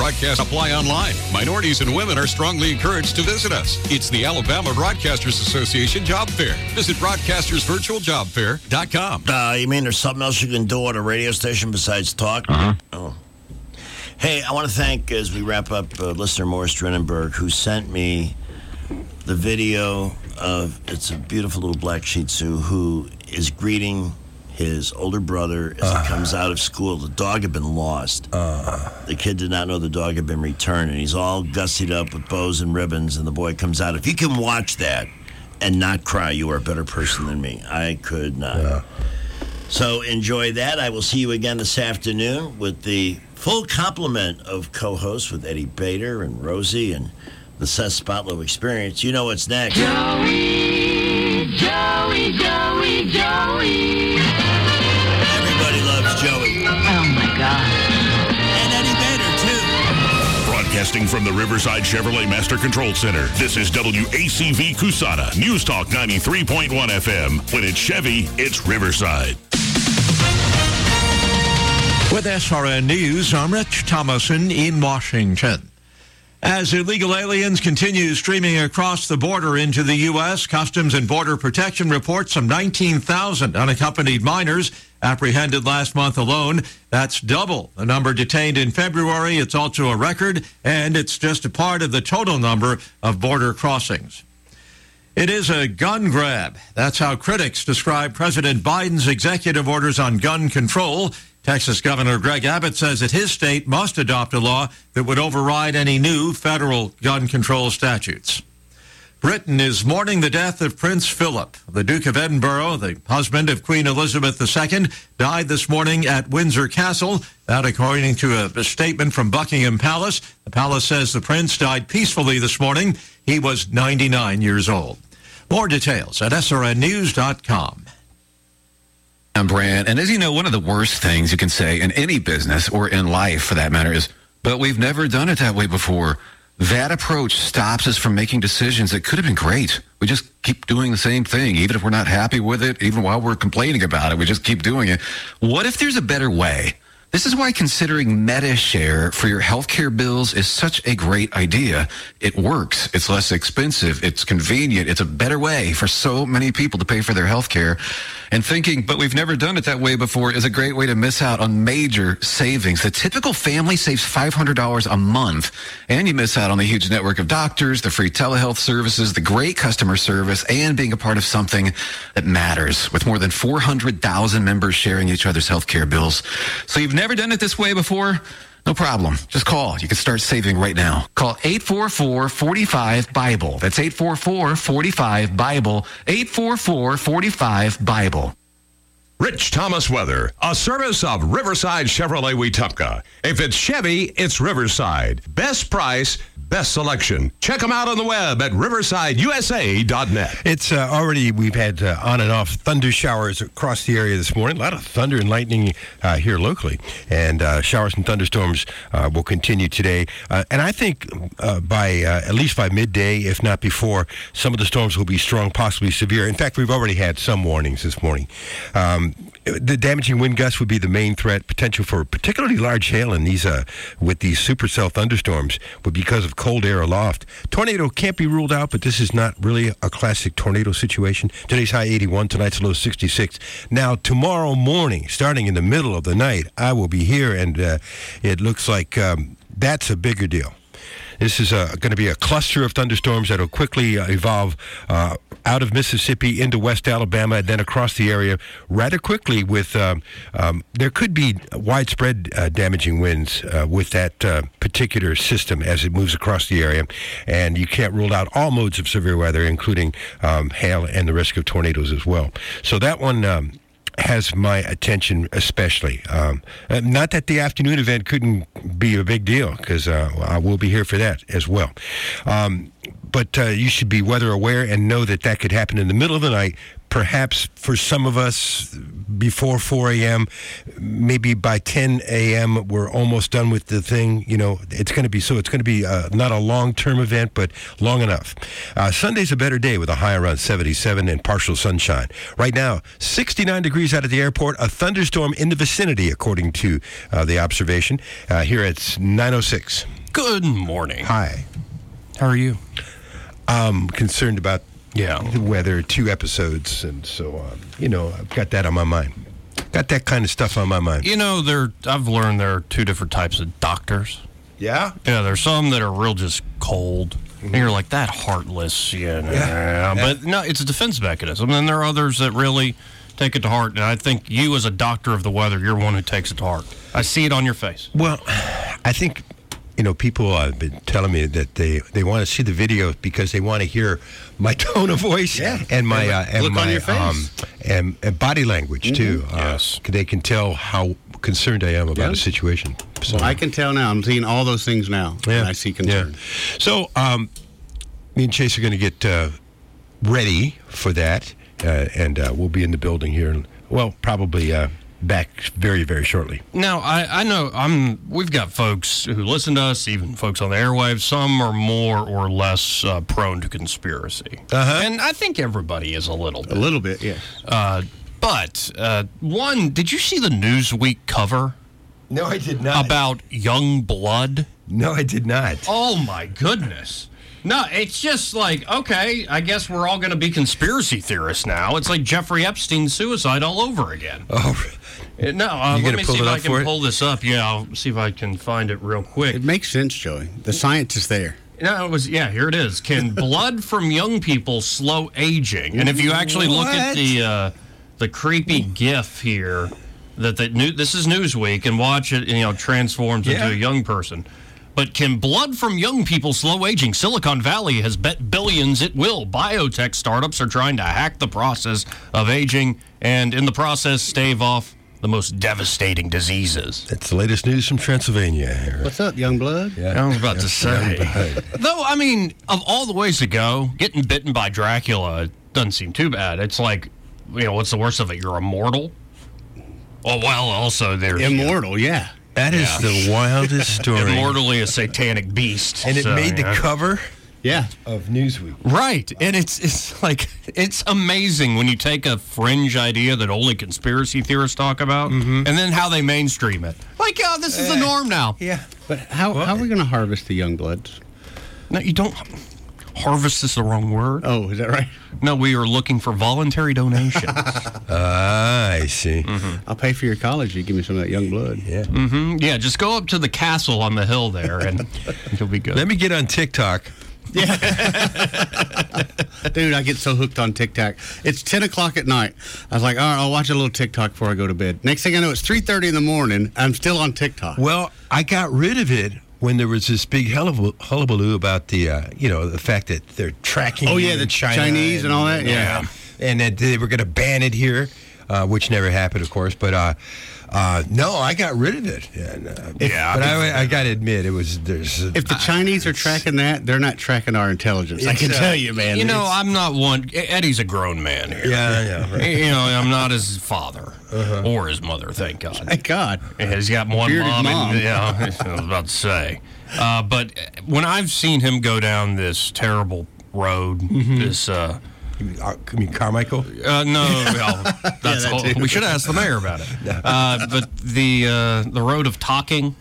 broadcast apply online. Minorities and women are strongly encouraged to visit us. It's the Alabama Broadcasters Association Job Fair. Visit broadcastersvirtualjobfair.com. You mean there's something else you can do at a radio station besides talk? Oh. Hey, I want to thank, as we wrap up, listener Morris Drenenberg, who sent me the video of, it's a beautiful little black Shih Tzu who is greeting his older brother as he comes out of school. The dog had been lost. The kid did not know the dog had been returned, and he's all gussied up with bows and ribbons, and the boy comes out. If you can watch that and not cry, you are a better person than me. I could not. Yeah. So enjoy that. I will see you again this afternoon with the full complement of co-hosts with Eddie Bader and Rosie and the Seth Spotlow Experience. You know what's next. Joey. Everybody loves Joey. Oh, my God. And Eddie Bader, too. Broadcasting from the Riverside Chevrolet Master Control Center, this is WACV Cusana, News Talk 93.1 FM. When it's Chevy, it's Riverside. With SRN News, I'm Rich Thomason in Washington. As illegal aliens continue streaming across the border into the U.S., Customs and Border Protection reports some 19,000 unaccompanied minors apprehended last month alone. That's double the number detained in February. It's also a record, and it's just a part of the total number of border crossings. It is a gun grab. That's how critics describe President Biden's executive orders on gun control. Texas Governor Greg Abbott says that his state must adopt a law that would override any new federal gun control statutes. Britain is mourning the death of Prince Philip. The Duke of Edinburgh, the husband of Queen Elizabeth II, died this morning at Windsor Castle. That according to a statement from Buckingham Palace. The palace says the prince died peacefully this morning. He was 99 years old. More details at srnnews.com. I'm Brand, and as you know, one of the worst things you can say in any business or in life for that matter is, but we've never done it that way before. That approach stops us from making decisions that could have been great. We just keep doing the same thing, even if we're not happy with it, even while we're complaining about it, we just keep doing it. What if there's a better way? This is why considering MediShare for your healthcare bills is such a great idea. It works. It's less expensive. It's convenient. It's a better way for so many people to pay for their healthcare. And thinking, but we've never done it that way before, is a great way to miss out on major savings. The typical family saves $500 a month, and you miss out on the huge network of doctors, the free telehealth services, the great customer service, and being a part of something that matters, with more than 400,000 members sharing each other's healthcare bills. So you've never done it this way before? No problem. Just call. You can start saving right now. Call 844-45-BIBLE. That's 844-45-BIBLE. 844-45-BIBLE. Rich Thomas Weather, a service of Riverside Chevrolet Wetumpka. If it's Chevy, it's Riverside. Best price, best selection. Check them out on the web at riversideusa.net. It's already, we've had on and off thunder showers across the area this morning. A lot of thunder and lightning here locally. And showers and thunderstorms will continue today. And I think by at least by midday, if not before, some of the storms will be strong, possibly severe. In fact, we've already had some warnings this morning. The damaging wind gusts would be the main threat. Potential for particularly large hail in these with these supercell thunderstorms would be because of cold air aloft. Tornado can't be ruled out, but this is not really a classic tornado situation. Today's high 81, tonight's low 66. Now, tomorrow morning, starting in the middle of the night, I will be here, and it looks like that's a bigger deal. This is going to be a cluster of thunderstorms that will quickly evolve out of Mississippi into West Alabama and then across the area rather quickly with there could be widespread damaging winds with that particular system as it moves across the area. And you can't rule out all modes of severe weather, including hail and the risk of tornadoes as well. So that one has my attention especially. Not that the afternoon event couldn't be a big deal, because I will be here for that as well. But you should be weather aware and know that that could happen in the middle of the night, perhaps for some of us before 4 a.m., maybe by 10 a.m. we're almost done with the thing. You know, it's going to be not a long-term event, but long enough. Sunday's a better day with a high around 77 and partial sunshine. Right now, 69 degrees out at the airport, a thunderstorm in the vicinity, according to the observation. Here it's 9:06. Good morning. Hi. How are you? I'm concerned about Yeah. the weather, 2 episodes, and so, I've got that on my mind. Got that kind of stuff on my mind. You know, I've learned there are 2 different types of doctors. Yeah? Yeah, there's some that are real just cold. And you're like, that heartless, Yeah. But no, it's a defense mechanism. And there are others that really take it to heart. And I think you, as a doctor of the weather, you're one who takes it to heart. I see it on your face. Well, I think, people have been telling me that they want to see the video because they want to hear my tone of voice and my look on your face. And body language too. Yes. They can tell how concerned I am about a situation. So Well, I can tell now. I'm seeing all those things now. And I see concern. Yeah. So me and Chase are going to get ready for that, and we'll be in the building here. Well, probably back very, very shortly. Now, I know we've got folks who listen to us, even folks on the airwaves. Some are more or less prone to conspiracy. And I think everybody is a little bit. A little bit, yes. But one, did you see the Newsweek cover No, I did not. about young blood? No, I did not. Oh, my goodness. No, it's just like, okay, I guess we're all going to be conspiracy theorists now. It's like Jeffrey Epstein's suicide all over again. Oh, No, let me see if I can pull this up. Yeah, I'll see if I can find it real quick. It makes sense, Joey. The science is there. No, it was, here it is. Can blood from young people slow aging? And if you actually look at the creepy GIF here, this is Newsweek, and watch it, transforms into a young person. But can blood from young people slow aging? Silicon Valley has bet billions it will. Biotech startups are trying to hack the process of aging and, in the process, stave off the most devastating diseases. that's the latest news from Transylvania. What's up, young blood? Yeah. I was about to say. Though, I mean, of all the ways to go, getting bitten by Dracula doesn't seem too bad. It's like, what's the worst of it? You're immortal? Oh, well, also there's... Immortal, yeah. That is the wildest story. Immortally a satanic beast. And it made the cover Yeah. of Newsweek. Right. And it's like, it's amazing when you take a fringe idea that only conspiracy theorists talk about, and then how they mainstream it. Like, this is the norm now. Yeah. But how are we going to harvest the young bloods? No, you don't... Harvest is the wrong word. Oh, is that right? No, we are looking for voluntary donations. I see. I'll pay for your college if you give me some of that young blood. Yeah. Yeah, just go up to the castle on the hill there, and you'll be good. Let me get on TikTok. Yeah. Dude, I get so hooked on TikTok. It's 10 o'clock at night. I was like, all right, I'll watch a little TikTok before I go to bed. Next thing I know, it's 3:30 in the morning. I'm still on TikTok. Well, I got rid of it when there was this big hullabaloo about the, the fact that they're tracking the China Chinese and all that? Yeah. And that they were going to ban it here, which never happened, of course. But no, I got rid of it. And, but I got to admit, it was if the Chinese are tracking that, they're not tracking our intelligence. I can tell you, man. I'm not one. Eddie's a grown man here. Yeah. Right. I'm not his father or his mother. Thank God. Thank God. He's got one Bearded mom. mom. I was about to say. But when I've seen him go down this terrible road, this. You mean Carmichael? No, that's we should ask the mayor about it. But the road of talking,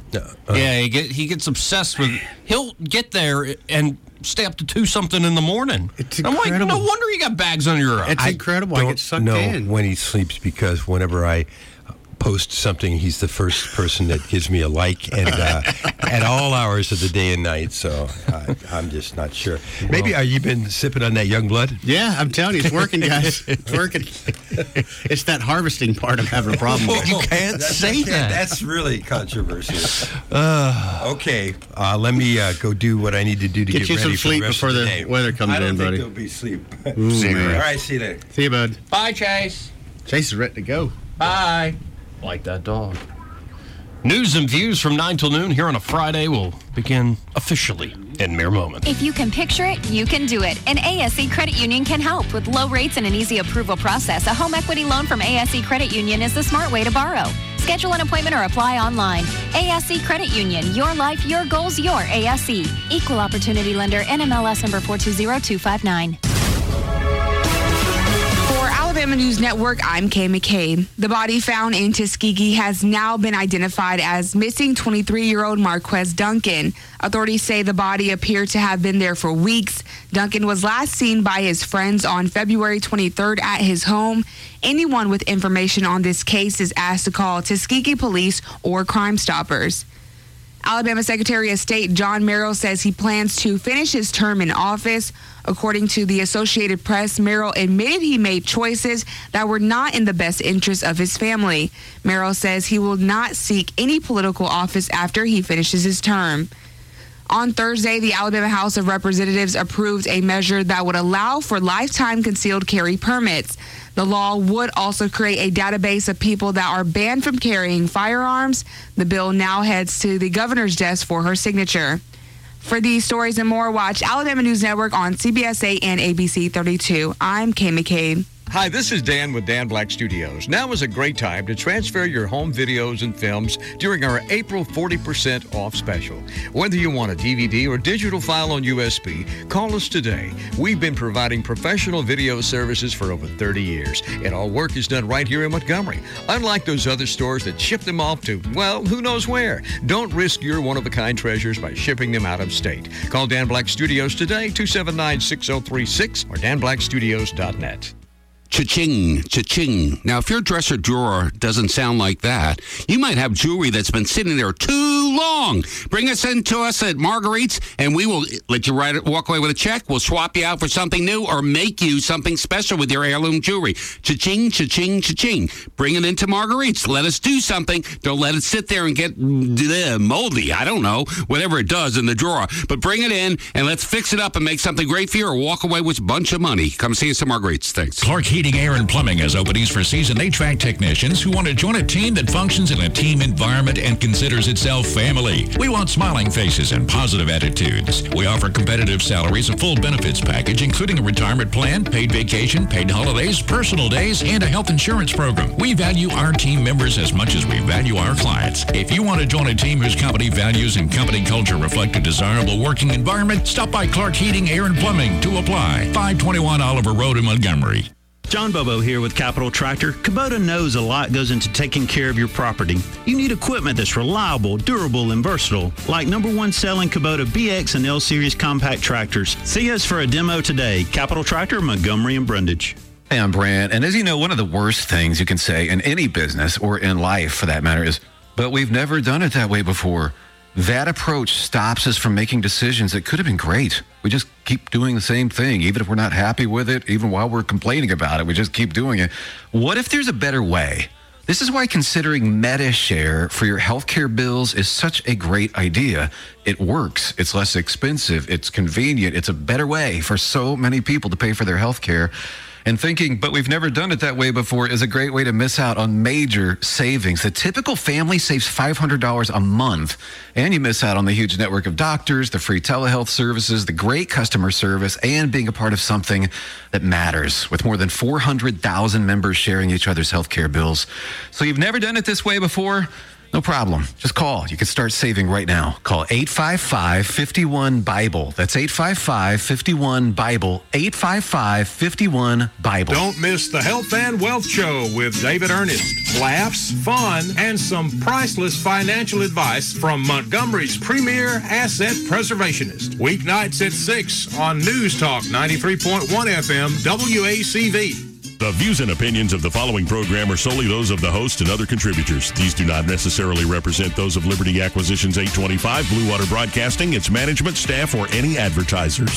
he gets obsessed with. He'll get there and stay up to 2-something in the morning. It's I'm incredible. like, no wonder you got bags under your eyes. It's incredible. I get sucked in. When he sleeps because whenever I post something, he's the first person that gives me a like, and at all hours of the day and night. So I'm just not sure. Maybe you been sipping on that young blood? Yeah, I'm telling you, it's working, guys. It's working. It's that harvesting part I'm having a problem with. You can't say that. That's really controversial. Okay, let me go do what I need to do to Get you ready some sleep for the rest before of the the day. weather comes I don't in, think buddy. there'll be sleep. Man. All right, see you later. See you, bud. Bye, Chase. Chase is ready to go. Bye. Like that dog. News and views from 9 till noon here on a Friday will begin officially in mere moments. If you can picture it, you can do it. And ASE Credit Union can help. With low rates and an easy approval process, a home equity loan from ASE Credit Union is the smart way to borrow. Schedule an appointment or apply online. ASE Credit Union. Your life, your goals, your ASE. Equal Opportunity Lender. NMLS number 420259. For Alabama News Network, I'm Kay McCabe. The body found in Tuskegee has now been identified as missing 23-year-old Marquez Duncan. Authorities say the body appeared to have been there for weeks. Duncan was last seen by his friends on February 23rd at his home. Anyone with information on this case is asked to call Tuskegee Police or Crime Stoppers. Alabama Secretary of State John Merrill says he plans to finish his term in office. According to the Associated Press, Merrill admitted he made choices that were not in the best interest of his family. Merrill says he will not seek any political office after he finishes his term. On Thursday, the Alabama House of Representatives approved a measure that would allow for lifetime concealed carry permits. The law would also create a database of people that are banned from carrying firearms. The bill now heads to the governor's desk for her signature. For these stories and more, watch Alabama News Network on CBS 8 and ABC 32. I'm Kay McCabe. Hi, this is Dan with Dan Black Studios. Now is a great time to transfer your home videos and films during our April 40% off special. Whether you want a DVD or digital file on USB, call us today. We've been providing professional video services for over 30 years, and all work is done right here in Montgomery. Unlike those other stores that ship them off to, well, who knows where. Don't risk your one-of-a-kind treasures by shipping them out of state. Call Dan Black Studios today, 279-6036 or danblackstudios.net. Cha-ching, cha-ching. Now, if your dresser drawer doesn't sound like that, you might have jewelry that's been sitting there too long. Bring us in to us at Marguerite's, and we will let you walk away with a check. We'll swap you out for something new or make you something special with your heirloom jewelry. Cha-ching, cha-ching, cha-ching. Bring it into Marguerite's. Let us do something. Don't let it sit there and get moldy. I don't know, whatever it does in the drawer. But bring it in, and let's fix it up and make something great for you or walk away with a bunch of money. Come see us at Marguerite's. Thanks. Clark Heating, Air, and Plumbing has openings for seasoned HVAC technicians who want to join a team that functions in a team environment and considers itself family. We want smiling faces and positive attitudes. We offer competitive salaries, a full benefits package, including a retirement plan, paid vacation, paid holidays, personal days, and a health insurance program. We value our team members as much as we value our clients. If you want to join a team whose company values and company culture reflect a desirable working environment, stop by Clark Heating, Air, and Plumbing to apply. 521 Oliver Road in Montgomery. John Bobo here with Capital Tractor. Kubota knows a lot goes into taking care of your property. You need equipment that's reliable, durable, and versatile, like #1 selling Kubota BX and L Series compact tractors. See us for a demo today. Capital Tractor, Montgomery and Brundage. Hey, I'm Brand, and as you know, one of the worst things you can say in any business or in life for that matter is, but we've never done it that way before. That approach stops us from making decisions that could have been great. We just keep doing the same thing, even if we're not happy with it, even while we're complaining about it, we just keep doing it. What if there's a better way? This is why considering MediShare for your healthcare bills is such a great idea. It works. It's less expensive. It's convenient. It's a better way for so many people to pay for their healthcare. And thinking, but we've never done it that way before, is a great way to miss out on major savings. The typical family saves $500 a month, and you miss out on the huge network of doctors, the free telehealth services, the great customer service, and being a part of something that matters, with more than 400,000 members sharing each other's healthcare bills. So you've never done it this way before? No problem. Just call. You can start saving right now. Call 855-51-BIBLE. That's 855-51-BIBLE. 855-51-BIBLE. Don't miss the Health and Wealth Show with David Ernest. Laughs, fun, and some priceless financial advice from Montgomery's premier asset preservationist. Weeknights at 6 on News Talk 93.1 FM WACV. The views and opinions of the following program are solely those of the host and other contributors. These do not necessarily represent those of Liberty Acquisitions 825, Blue Water Broadcasting, its management, staff, or any advertisers.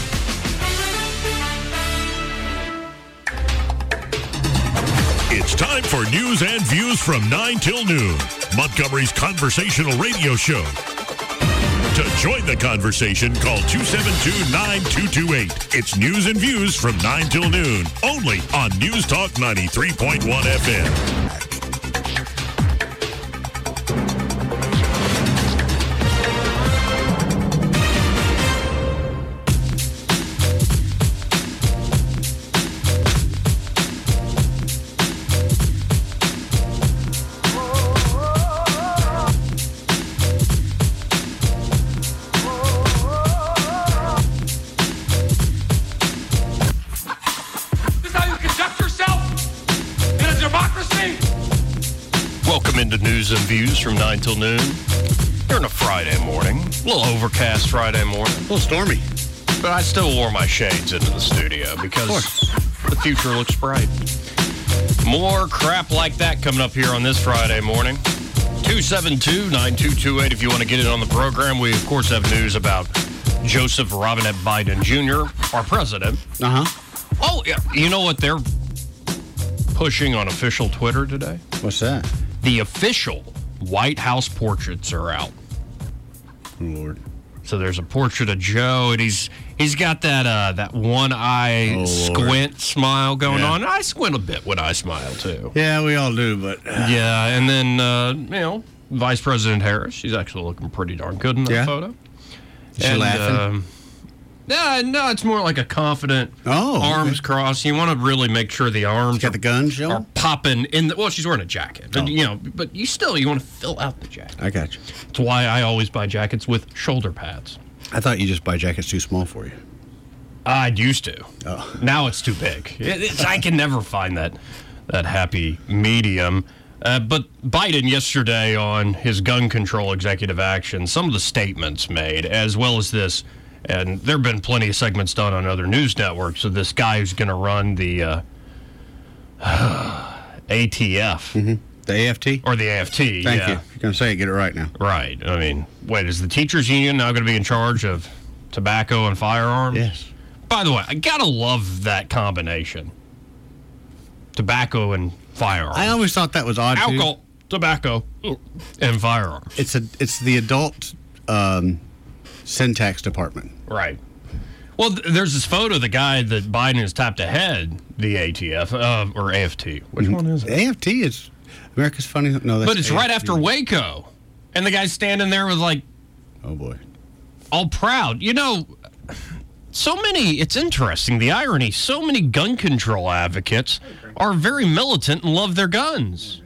It's time for news and views from 9 till noon. Montgomery's conversational radio show. To join the conversation, call 272-9228. It's news and views from 9 till noon, only on News Talk 93.1 FM. This is how you conduct yourself? news and views from 9 till noon. Here on a Friday morning. A little overcast Friday morning. A little stormy. But I still wore my shades into the studio because the future looks bright. More crap like that coming up here on this Friday morning. 272-9228 if you want to get in on the program. We, of course, have news about Joseph Robinette Biden Jr., our president. Oh, yeah. You know what they're pushing on official Twitter today? What's that? The official White House portraits are out. Lord. So there's a portrait of Joe, and he's got that one eye squint smile going on. I squint a bit when I smile too. Yeah, we all do, but yeah. And then Vice President Harris, she's actually looking pretty darn good in that photo. Is she laughing? No, it's more like a confident, arms crossed. You want to really make sure the arms got the guns are popping in. Well, she's wearing a jacket, but but you want to fill out the jacket. I got you. That's why I always buy jackets with shoulder pads. I thought you just buy jackets too small for you. I used to. Now it's too big. I can never find that happy medium. But Biden yesterday on his gun control executive action, some of the statements made, as well as this. And there have been plenty of segments done on other news networks of this guy who's going to run the ATF. The AFT? Or the AFT, Thank you. You're going to say it, get it right now. Right. I mean, wait, is the teachers union now going to be in charge of tobacco and firearms? Yes. By the way, I got to love that combination. Tobacco and firearms. I always thought that was odd, Alcohol, tobacco, and firearms. It's the adult syntax department. Right. Well, there's this photo of the guy that Biden has tapped ahead, the ATF, or AFT. Which one is it? AFT is America's Funny. No, that's but it's AFT. right after Waco. And the guy's standing there with oh, boy. All proud. It's interesting, the irony, so many gun control advocates are very militant and love their guns.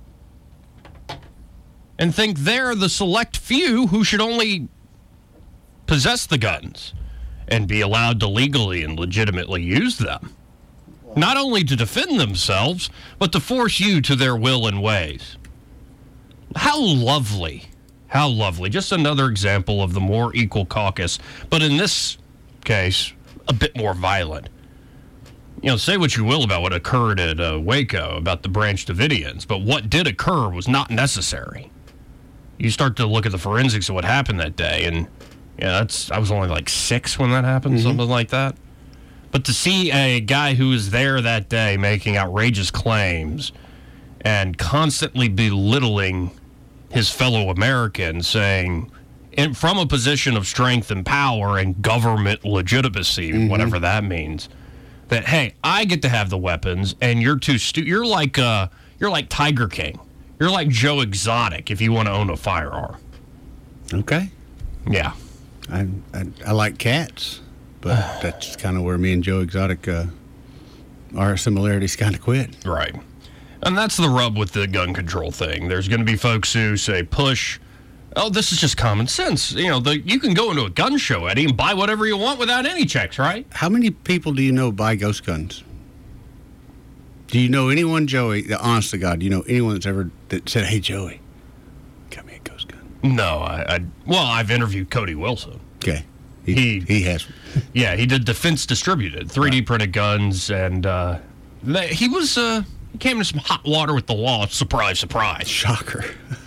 And think they're the select few who should only possess the guns and be allowed to legally and legitimately use them. Not only to defend themselves, but to force you to their will and ways. How lovely. How lovely. Just another example of the more equal caucus, but in this case, a bit more violent. Say what you will about what occurred at Waco, about the Branch Davidians, but what did occur was not necessary. You start to look at the forensics of what happened that day, and I was only 6 when that happened, something like that. But to see a guy who was there that day making outrageous claims and constantly belittling his fellow Americans, saying, from a position of strength and power and government legitimacy, whatever that means, that, hey, I get to have the weapons, and you're too you're like Tiger King. You're like Joe Exotic if you want to own a firearm. Okay. Yeah. I like cats, but that's kind of where me and Joe Exotic, our similarities kind of quit. Right. And that's the rub with the gun control thing. There's going to be folks who say, push, this is just common sense. You can go into a gun show, Eddie, and buy whatever you want without any checks, right? How many people do you know buy ghost guns? Do you know anyone, Joey, honest to God, do you know anyone that said, hey, Joey, got me a ghost gun? No, I've interviewed Cody Wilson. Okay. He has. Yeah, he did Defense Distributed, 3D printed guns, and he came to some hot water with the law. Surprise, surprise. Shocker.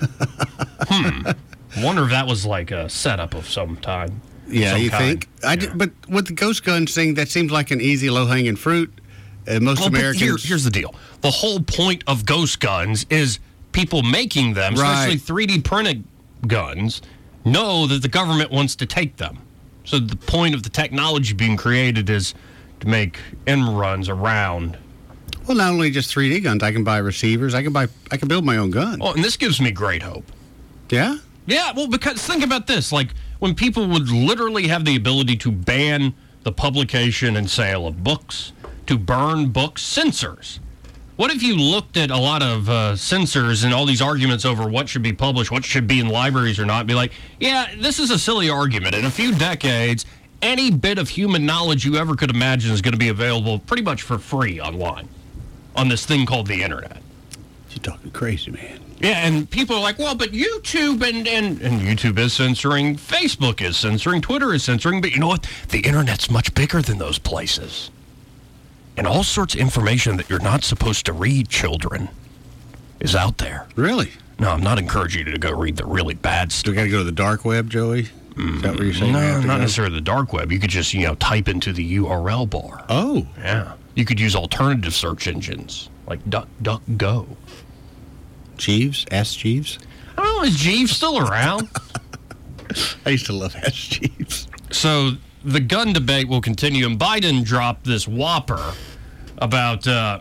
Wonder if that was like a setup of some time. Yeah, you think? But with the ghost guns thing, that seems like an easy, low-hanging fruit. Most Americans... Here's the deal. The whole point of ghost guns is people making them, especially 3D printed guns, know that the government wants to take them. So the point of the technology being created is to make end runs around. Well, not only just 3D guns, I can buy receivers. I can build my own gun. Oh, and this gives me great hope. Yeah? Yeah, well, because think about this. When people would literally have the ability to ban the publication and sale of books, to burn books, censors. What if you looked at a lot of censors and all these arguments over what should be published, what should be in libraries or not, and be like, yeah, this is a silly argument. In a few decades, any bit of human knowledge you ever could imagine is going to be available pretty much for free online on this thing called the internet. You're talking crazy, man. Yeah, and people are like, well, but YouTube and YouTube is censoring, Facebook is censoring, Twitter is censoring, but you know what? The internet's much bigger than those places. And all sorts of information that you're not supposed to read, children, is out there. Really? No, I'm not encouraging you to go read the really bad stuff. Do we got to go to the dark web, Joey? Is that what you're saying? No, not necessarily the dark web. You could just, type into the URL bar. Oh. Yeah. You could use alternative search engines like DuckDuckGo. Jeeves? Ask Jeeves? I don't know, is Jeeves still around? I used to love Ask Jeeves. So the gun debate will continue, and Biden dropped this whopper about,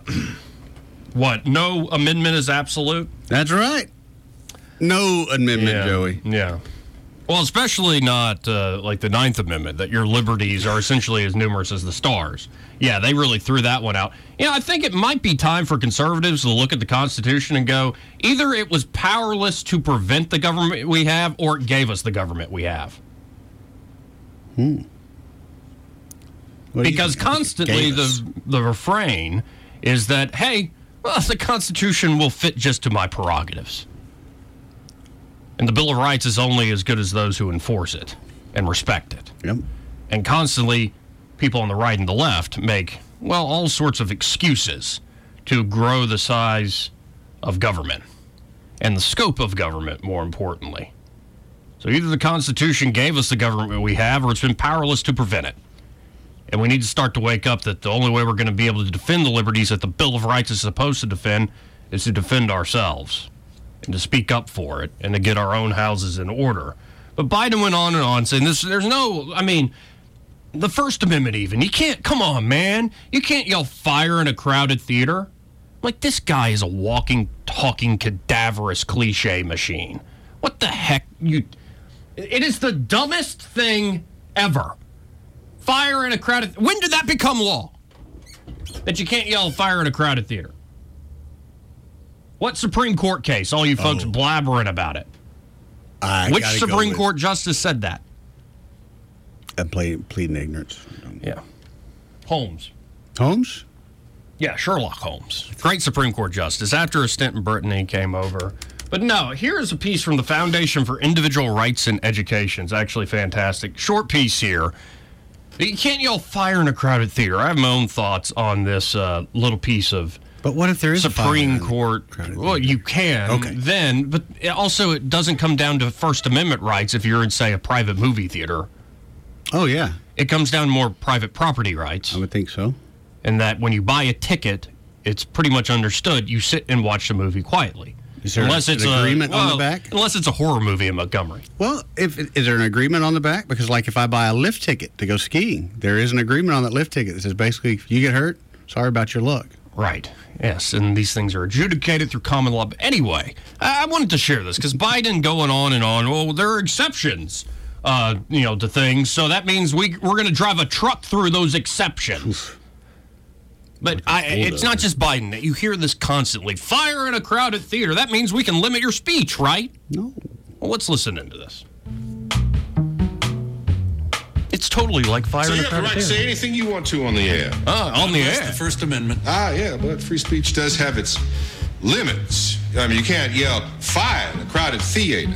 no amendment is absolute? That's right. No amendment, Joey. Yeah. Well, especially not like the 9th Amendment, that your liberties are essentially as numerous as the stars. Yeah, they really threw that one out. I think it might be time for conservatives to look at the Constitution and go, either it was powerless to prevent the government we have, or it gave us the government we have. Because constantly the refrain is that, hey, well, the Constitution will fit just to my prerogatives. And the Bill of Rights is only as good as those who enforce it and respect it. Yep. And constantly, people on the right and the left make, all sorts of excuses to grow the size of government and the scope of government, more importantly. So either the Constitution gave us the government we have, or it's been powerless to prevent it. And we need to start to wake up that the only way we're going to be able to defend the liberties that the Bill of Rights is supposed to defend is to defend ourselves and to speak up for it and to get our own houses in order. But Biden went on and on saying the First Amendment even, you can't, come on, man. You can't yell fire in a crowded theater. Like, this guy is a walking, talking, cadaverous cliche machine. What the heck? It is the dumbest thing ever. Fire in a crowded... When did that become law? That you can't yell fire in a crowded theater? What Supreme Court case? All you folks blabbering about it. Which Supreme Court justice said that? I'm pleading ignorance. Yeah. Holmes. Holmes? Yeah, Sherlock Holmes. Great Supreme Court justice. After a stint in Britain, he came over. But no, here's a piece from the Foundation for Individual Rights in Education. It's actually fantastic. Short piece here. You can't yell fire in a crowded theater. I have my own thoughts on this little piece of... But what if there is Supreme Court? Well, you can then, but it doesn't come down to First Amendment rights if you're in, say, a private movie theater. Oh, yeah. It comes down to more private property rights. I would think so. And that when you buy a ticket, it's pretty much understood you sit and watch the movie quietly. Is there an agreement on the back? Unless it's a horror movie in Montgomery. Well, is there an agreement on the back? Because, like, if I buy a lift ticket to go skiing, there is an agreement on that lift ticket that says basically, if you get hurt, sorry about your luck. Right. Yes, and these things are adjudicated through common law. But anyway, I wanted to share this because Biden going on and on. Well, there are exceptions, to things. So that means we're going to drive a truck through those exceptions. But it's not just Biden. You hear this constantly. Fire in a crowded theater. That means we can limit your speech, right? No. Well, let's listen into this. It's totally like fire in a crowded theater. So you have the right to say anything you want to on the air. On the air. That's the First Amendment. Yeah, but free speech does have its limits. I mean, you can't yell fire in a crowded theater.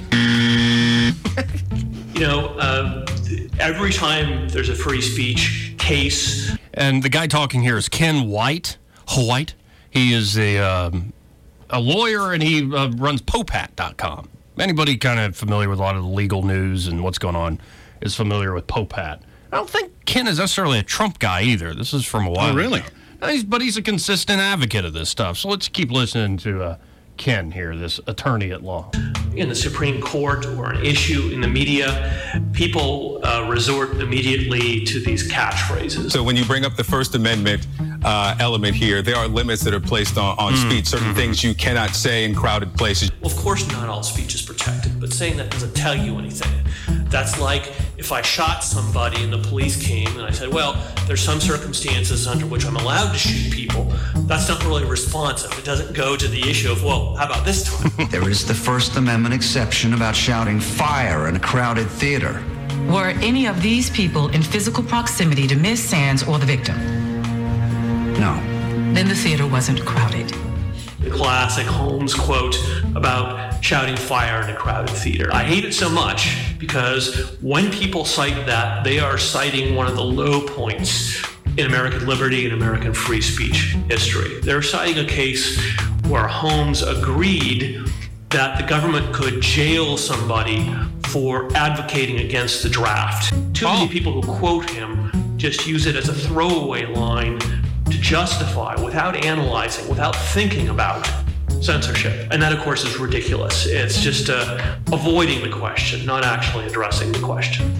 Every time there's a free speech case. And the guy talking here is Ken White. He is a lawyer, and he runs Popat.com. Anybody kind of familiar with a lot of the legal news and what's going on is familiar with Popat. I don't think Ken is necessarily a Trump guy either. This is from a while ago. Really? But he's a consistent advocate of this stuff. So let's keep listening to Ken here, this attorney at law. In the Supreme Court or an issue in the media, people resort immediately to these catchphrases. So when you bring up the First Amendment element here, there are limits that are placed on speech, certain things you cannot say in crowded places. Well, of course not all speech is protected, but saying that doesn't tell you anything. That's like if I shot somebody and the police came and I said, well, there's some circumstances under which I'm allowed to shoot people. That's not really responsive. It doesn't go to the issue of, well, how about this time? There is the First Amendment exception about shouting fire in a crowded theater. Were any of these people in physical proximity to Miss Sands or the victim? No. Then the theater wasn't crowded. the classic Holmes quote about shouting fire in a crowded theater. I hate it so much because when people cite that, they are citing one of the low points in American liberty and American free speech history. They're citing a case where Holmes agreed that the government could jail somebody for advocating against the draft. Too many people who quote him just use it as a throwaway line to justify, without analyzing, without thinking about censorship. And that, of course, is ridiculous. It's just avoiding the question, not actually addressing the question.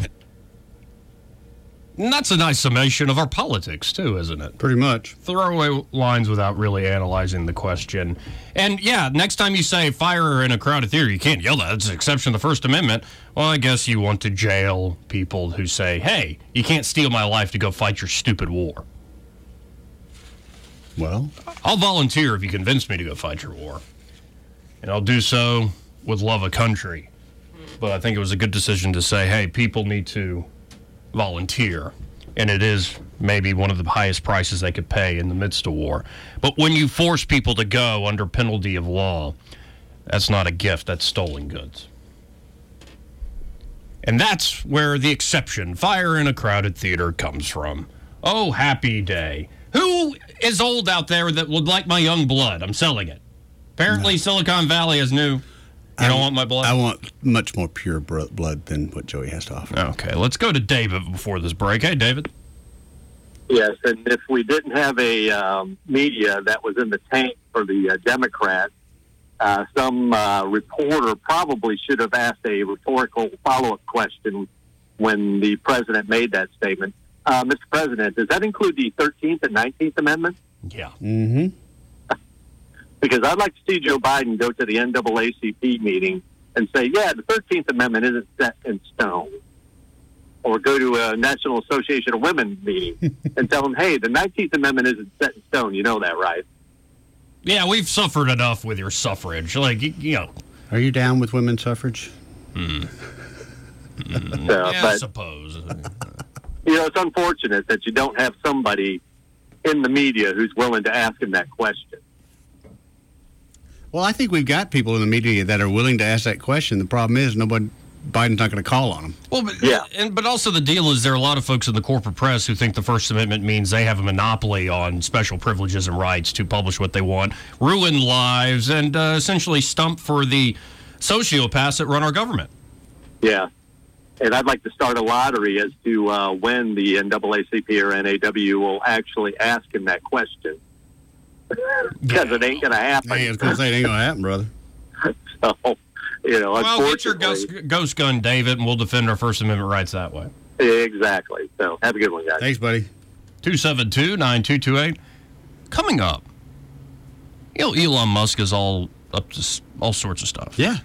And that's a nice summation of our politics, too, isn't it? Pretty much. Throwaway lines without really analyzing the question. And, yeah, next time you say fire in a crowded theater, you can't yell that. It's an exception to the First Amendment. Well, I guess you want to jail people who say, hey, you can't steal my life to go fight your stupid war. Well, I'll volunteer if you convince me to go fight your war. And I'll do so with love of country. But I think it was a good decision to say, hey, people need to volunteer. And it is maybe one of the highest prices they could pay in the midst of war. But when you force people to go under penalty of law, that's not a gift, that's stolen goods. And that's where the exception, fire in a crowded theater, comes from. Oh, happy day. Who is old out there that would like my young blood? I'm selling it. Apparently, Silicon Valley is new. You don't want my blood? I want much more pure blood than what Joey has to offer. Okay, let's go to David before this break. Hey, David. Yes, and if we didn't have a media that was in the tank for the Democrats, some reporter probably should have asked a rhetorical follow-up question when the president made that statement. Mr. President, does that include the 13th and 19th Amendments? Yeah. Mm-hmm. Because I'd like to see Joe Biden go to the NAACP meeting and say, yeah, the 13th Amendment isn't set in stone. Or go to a National Association of Women meeting and tell them, hey, the 19th Amendment isn't set in stone. You know that, right? Yeah, we've suffered enough with your suffrage. Like, you know. Are you down with women's suffrage? Yeah, I suppose. You know, it's unfortunate that you don't have somebody in the media who's willing to ask him that question. Well, I think we've got people in the media that are willing to ask that question. The problem is Biden's not going to call on them. Well, but also the deal is there are a lot of folks in the corporate press who think the First Amendment means they have a monopoly on special privileges and rights to publish what they want, ruin lives, and essentially stump for the sociopaths that run our government. Yeah. And I'd like to start a lottery as to when the NAACP or NAW will actually ask him that question. Because it ain't going to happen. Hey, I was going to say it ain't going to happen, brother. So, you know, well, get your ghost gun, David, and we'll defend our First Amendment rights that way. Exactly. So, have a good one, guys. Thanks, buddy. 272-9228. Coming up, you know, Elon Musk is all up to all sorts of stuff. Yeah.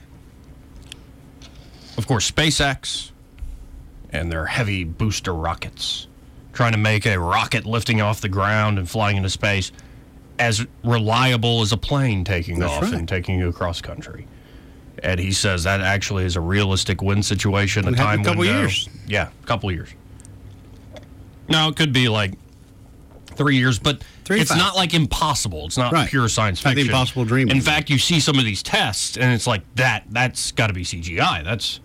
Of course, SpaceX and their heavy booster rockets, trying to make a rocket lifting off the ground and flying into space as reliable as a plane taking off and taking you across country. And he says that actually is a realistic win situation. A time window. Couple years. Yeah, a couple years. No, it could be like 3 years, but it's not like impossible. It's not pure science fiction. Not the impossible dream. In fact, you see some of these tests, and it's like that's got to be CGI. That's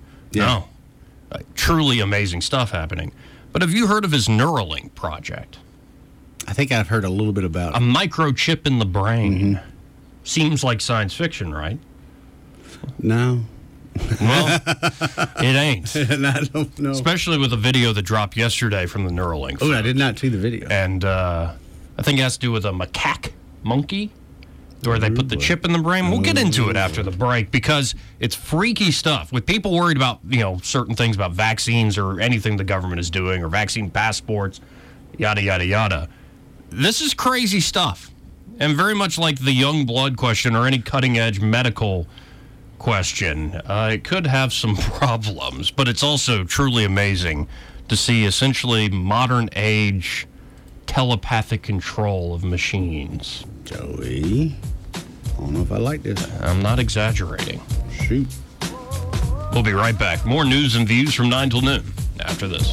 truly amazing stuff happening. But have you heard of his Neuralink project? I think I've heard a little bit about it. A microchip in the brain. Mm-hmm. Seems like science fiction, right? No. Well, it ain't. I don't know. Especially with the video that dropped yesterday from the Neuralink. Oh, I did not see the video. And I think it has to do with a macaque monkey where they put the chip in the brain. We'll get into it after the break because it's freaky stuff. With people worried about, you know, certain things about vaccines or anything the government is doing or vaccine passports, yada, yada, yada. This is crazy stuff. And very much like the young blood question or any cutting-edge medical question, it could have some problems, but it's also truly amazing to see essentially modern-age telepathic control of machines. Joey, I don't know if I like this. I'm not exaggerating. Shoot. We'll be right back. More news and views from 9 till noon after this.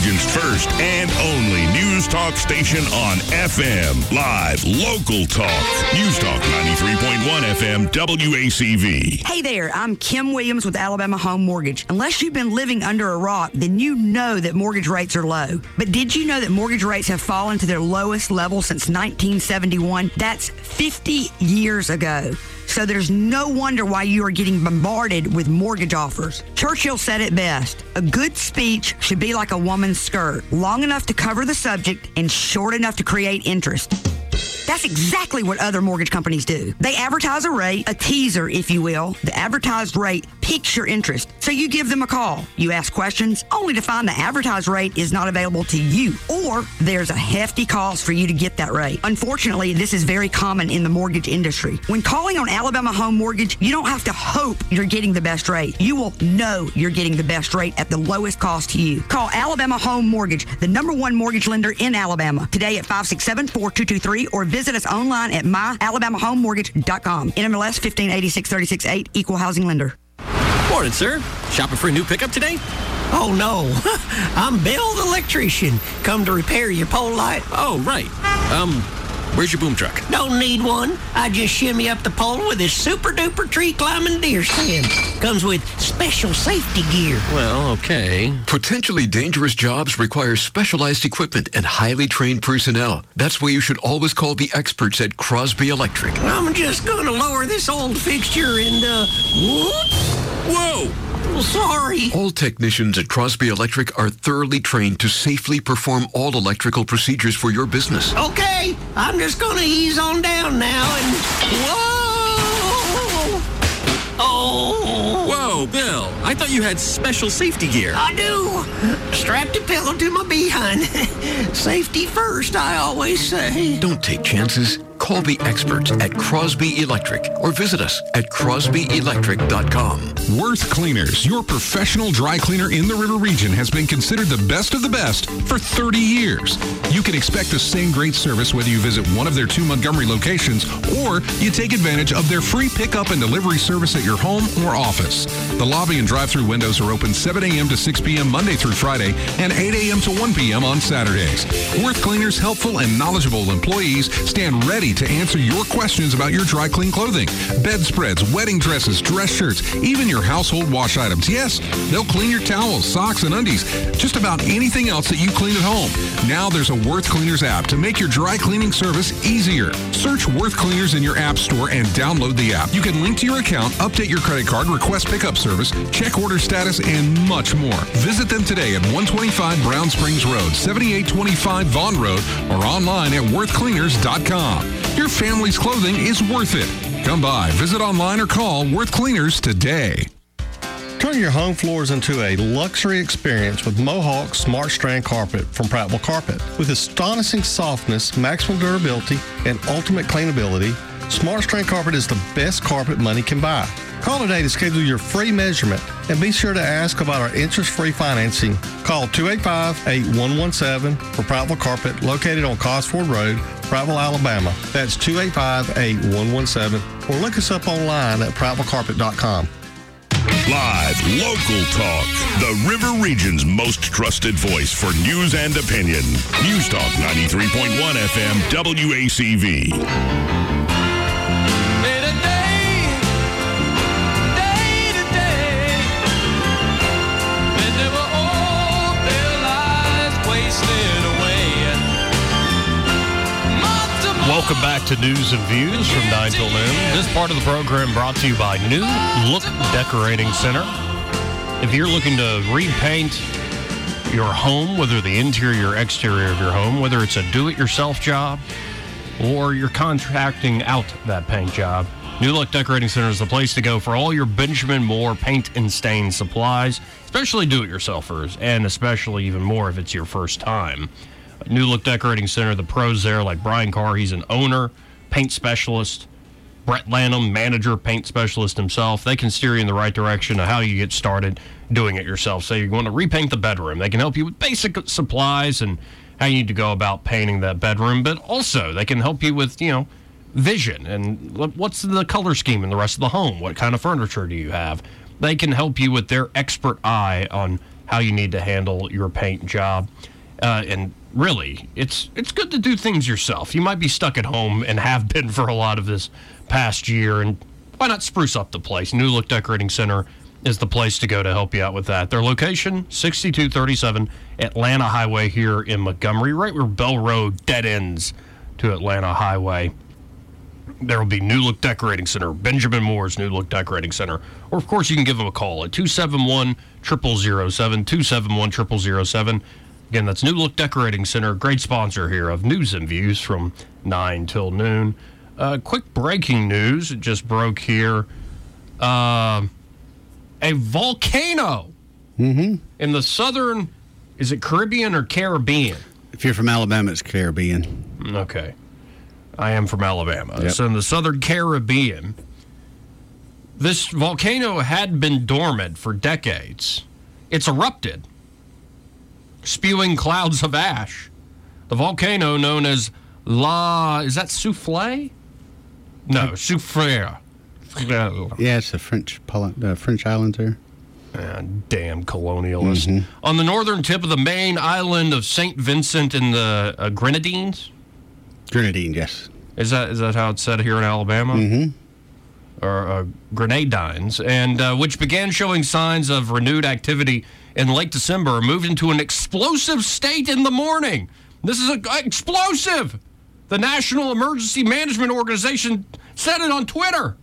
Region's first and only news talk station on FM. Live, local talk. News Talk 93.1 FM WACV. Hey there, I'm Kim Williams with Alabama Home Mortgage. Unless you've been living under a rock, then you know that mortgage rates are low. But did you know that mortgage rates have fallen to their lowest level since 1971? That's 50 years ago. So there's no wonder why you are getting bombarded with mortgage offers. Churchill said it best. A good speech should be like a woman's skirt, long enough to cover the subject and short enough to create interest. That's exactly what other mortgage companies do. They advertise a rate, a teaser, if you will. The advertised rate piques your interest, so you give them a call. You ask questions, only to find the advertised rate is not available to you, or there's a hefty cost for you to get that rate. Unfortunately, this is very common in the mortgage industry. When calling on Alabama Home Mortgage, you don't have to hope you're getting the best rate. You will know you're getting the best rate at the lowest cost to you. Call Alabama Home Mortgage, the #1 mortgage lender in Alabama, today at 567-4223, or visit us online at myalabamahomemortgage.com. NMLS 1586368, Equal Housing Lender. Morning, sir. Shopping for a new pickup today? Oh, no. I'm Bill the electrician. Come to repair your pole light. Oh, right. Where's your boom truck? Don't need one. I just shimmy up the pole with this super-duper tree-climbing deer stand. Comes with special safety gear. Well, okay. Potentially dangerous jobs require specialized equipment and highly trained personnel. That's why you should always call the experts at Crosby Electric. I'm just going to lower this old fixture and, whoops. Whoa! Sorry. All technicians at Crosby Electric are thoroughly trained to safely perform all electrical procedures for your business. Okay, I'm just going to ease on down now and... Whoa! Oh! Whoa, Bill. I thought you had special safety gear. I do. Strapped a pillow to my behind. Safety first, I always say. Don't take chances. Call the experts at Crosby Electric or visit us at crosbyelectric.com. Worth Cleaners, your professional dry cleaner in the River Region, has been considered the best of the best for 30 years. You can expect the same great service whether you visit one of their 2 Montgomery locations or you take advantage of their free pickup and delivery service at your home or office. The lobby and drive-through windows are open 7 a.m. to 6 p.m. Monday through Friday and 8 a.m. to 1 p.m. on Saturdays. Worth Cleaners' helpful and knowledgeable employees stand ready to answer your questions about your dry clean clothing, bedspreads, wedding dresses, dress shirts, even your household wash items. Yes, they'll clean your towels, socks, and undies, just about anything else that you clean at home. Now there's a Worth Cleaners app to make your dry cleaning service easier. Search Worth Cleaners in your app store and download the app. You can link to your account, update your credit card, request pickup service, check order status, and much more. Visit them today at 125 Brown Springs Road, 7825 Vaughn Road, or online at worthcleaners.com. Your family's clothing is worth it. Come by, visit online, or call Worth Cleaners today. Turn your home floors into a luxury experience with Mohawk Smart Strand Carpet from Prattville Carpet. With astonishing softness, maximum durability, and ultimate cleanability, Smart Strand Carpet is the best carpet money can buy. Call today to schedule your free measurement and be sure to ask about our interest-free financing. Call 285-8117 for Prattville Carpet, located on Cosford Road, Prattville, Alabama. That's 285-8117, or look us up online at prattvillecarpet.com. Live, local talk. The River Region's most trusted voice for news and opinion. News Talk 93.1 FM WACV. Welcome back to News and Views from 9 till noon. This part of the program brought to you by New Look Decorating Center. If you're looking to repaint your home, whether the interior or exterior of your home, whether it's a do-it-yourself job or you're contracting out that paint job, New Look Decorating Center is the place to go for all your Benjamin Moore paint and stain supplies, especially do-it-yourselfers, and especially even more if it's your first time. New Look Decorating Center, the pros there, like Brian Carr, he's an owner, paint specialist. Brett Lanham, manager, paint specialist himself. They can steer you in the right direction of how you get started doing it yourself. So you want to repaint the bedroom. They can help you with basic supplies and how you need to go about painting that bedroom. But also, they can help you with, vision and what's the color scheme in the rest of the home? What kind of furniture do you have? They can help you with their expert eye on how you need to handle your paint job. And really, it's good to do things yourself. You might be stuck at home and have been for a lot of this past year, and why not spruce up the place? New Look Decorating Center is the place to go to help you out with that. Their location, 6237 Atlanta Highway here in Montgomery, right where Bell Road dead ends to Atlanta Highway. There will be New Look Decorating Center, Benjamin Moore's New Look Decorating Center. Or, of course, you can give them a call at 271-0007, 271-0007. Again, that's New Look Decorating Center, great sponsor here of News and Views from 9 till noon. Quick breaking news, it just broke here. A volcano in the southern, is it Caribbean or Caribbean? If you're from Alabama, it's Caribbean. Okay. I am from Alabama. Yep. So in the southern Caribbean, this volcano had been dormant for decades. It's erupted, spewing clouds of ash. The volcano known as is that Soufflé? No, Soufflé. Yeah, it's the French islands there. Damn colonialists. On the northern tip of the main island of St. Vincent in the Grenadines? Grenadines, yes. Is that how it's said here in Alabama? Or Grenadines, and which began showing signs of renewed activity in late December, moved into an explosive state in the morning. This is explosive! The National Emergency Management Organization said it on Twitter.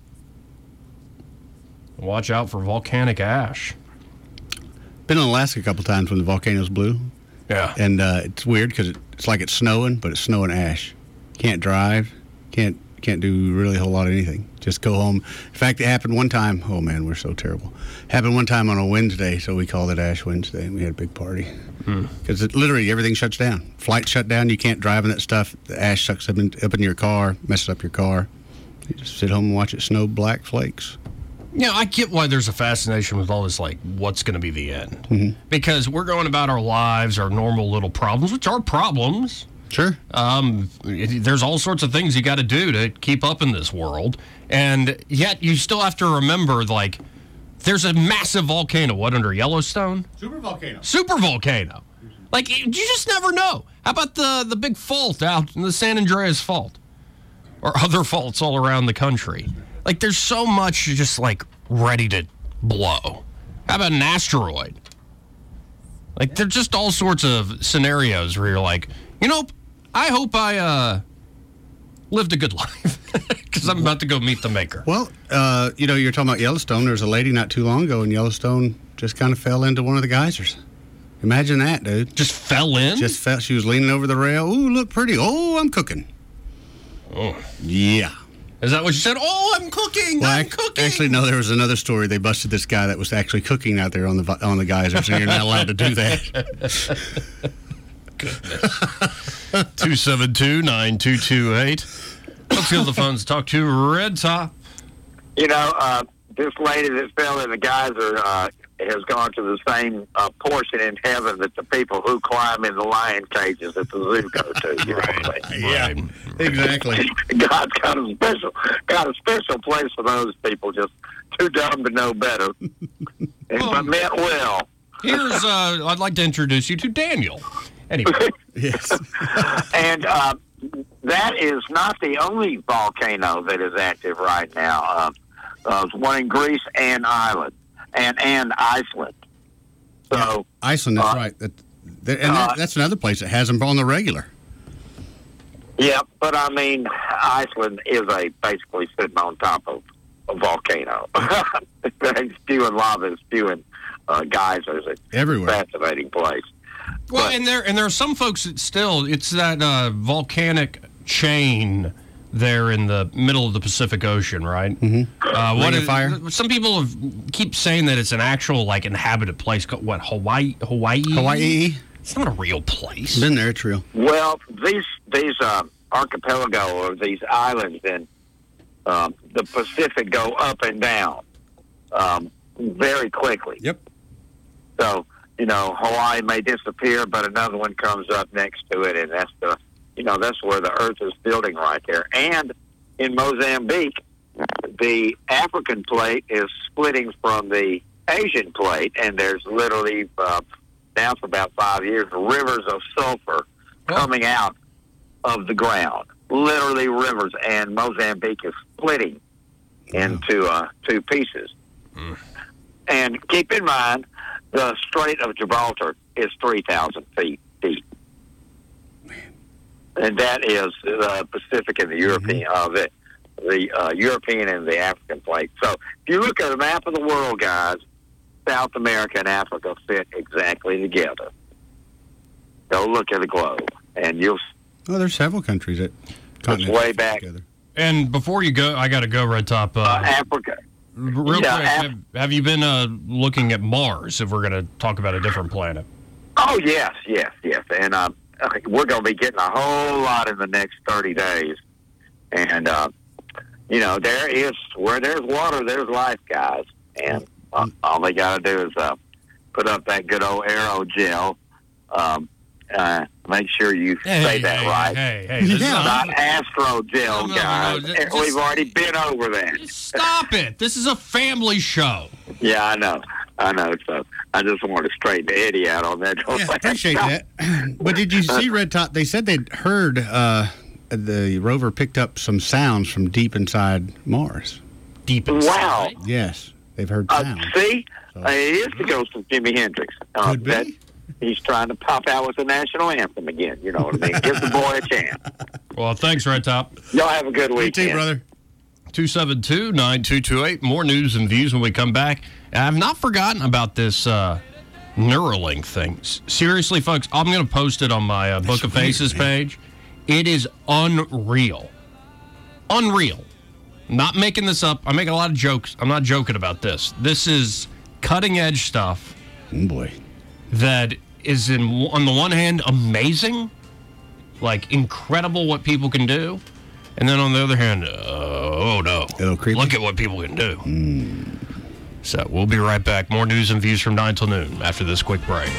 Watch out for volcanic ash. Been in Alaska a couple times when the volcanoes blew. Yeah. And it's weird because it's like it's snowing, but it's snowing ash. Can't drive. Can't do really a whole lot of anything. Just go home. In fact, it happened one time. Oh, man, we're so terrible. Happened one time on a Wednesday, so we called it Ash Wednesday, and we had a big party. Because literally everything shuts down. Flights shut down. You can't drive in that stuff. The ash sucks up in your car, messes up your car. You just sit home and watch it snow black flakes. Yeah, I get why there's a fascination with all this, like, what's going to be the end. Because we're going about our lives, our normal little problems, which are problems. Sure. There's all sorts of things you got to do to keep up in this world. And yet you still have to remember, like, there's a massive volcano, under Yellowstone? Super volcano. Like, you just never know. How about the big fault out in the San Andreas Fault? Or other faults all around the country. Like, there's so much just, like, ready to blow. How about an asteroid? Like, there's just all sorts of scenarios where you're like, I hope I lived a good life because I'm about to go meet the maker. Well, you're talking about Yellowstone. There was a lady not too long ago in Yellowstone just kind of fell into one of the geysers. Imagine that, dude. Just fell in? Just fell. She was leaning over the rail. Ooh, look pretty. Oh, I'm cooking. Oh. Yeah. Is that what you said? Oh, I'm cooking. Well, I'm cooking. Actually, no, there was another story. They busted this guy that was actually cooking out there on the geysers, and you're not allowed to do that. Goodness. 272-9228. Let's go to the phones. Talk to Red Top. This lady that fell in the geyser has gone to the same portion in heaven that the people who climb in the lion cages at the zoo go to. You know what I mean? Yeah, exactly. God's got a special place for those people, just too dumb to know better. But meant well. Here's I'd like to introduce you to Daniel. Anyway. Yes. And that is not the only volcano that is active right now. There's one in Greece and Ireland, and Iceland. So Iceland, that's right. That's another place that has them on the regular. Yeah, but I mean, Iceland is basically sitting on top of a volcano. It's spewing lava, spewing geysers. It's everywhere. A fascinating place. Well, and there are some folks that it's that volcanic chain there in the middle of the Pacific Ocean, right? Mm-hmm. Fire. Some people keep saying that it's an actual inhabited place. What, Hawaii? Hawaii. It's not a real place. Been there, it's real. Well, these archipelago or these islands in the Pacific go up and down very quickly. Yep. So Hawaii may disappear, but another one comes up next to it, and that's that's where the Earth is building right there. And in Mozambique, the African plate is splitting from the Asian plate, and there's literally now for about 5 years rivers of sulfur coming out of the ground. Literally rivers, and Mozambique is splitting into 2 pieces. And keep in mind, the Strait of Gibraltar is 3,000 feet deep. And that is the Pacific and the European, the European and the African plate. So if you look at a map of the world, guys, South America and Africa fit exactly together. Go look at the globe, and you'll. Well, there's several countries that. It's way back. Together. And before you go, I got to go, Red Top. Africa. Real quick, have you been looking at Mars? If we're going to talk about a different planet. Oh yes, and we're going to be getting a whole lot in the next 30 days. And there is where there's water, there's life, guys. And all they got to do is put up that good old aerogel. Make sure you say that right. Hey, this is not astrogel, guys. No, we've already been over that. Stop it. This is a family show. Yeah, I know. So I just want to straighten Eddie out on that. Yeah, appreciate that. But did you see, Red Top? They said they'd heard the rover picked up some sounds from deep inside Mars. Deep inside? Wow. Yes, they've heard sounds. See? It is the ghost of Jimi Hendrix. Could be. He's trying to pop out with the national anthem again. You know what I mean? Give the boy a chance. Well, thanks, Red Top. Y'all have a good weekend. You too, brother. 272-9228. More news and views when we come back. And I've not forgotten about this Neuralink thing. Seriously, folks, I'm going to post it on my Book of Faces page. It is unreal. Unreal. I'm not making this up. I make a lot of jokes. I'm not joking about this. This is cutting-edge stuff. Oh, boy. That is, on the one hand, amazing, like incredible what people can do, and then on the other hand, oh no, look at what people can do. So we'll be right back. More news and views from 9 till noon after this quick break.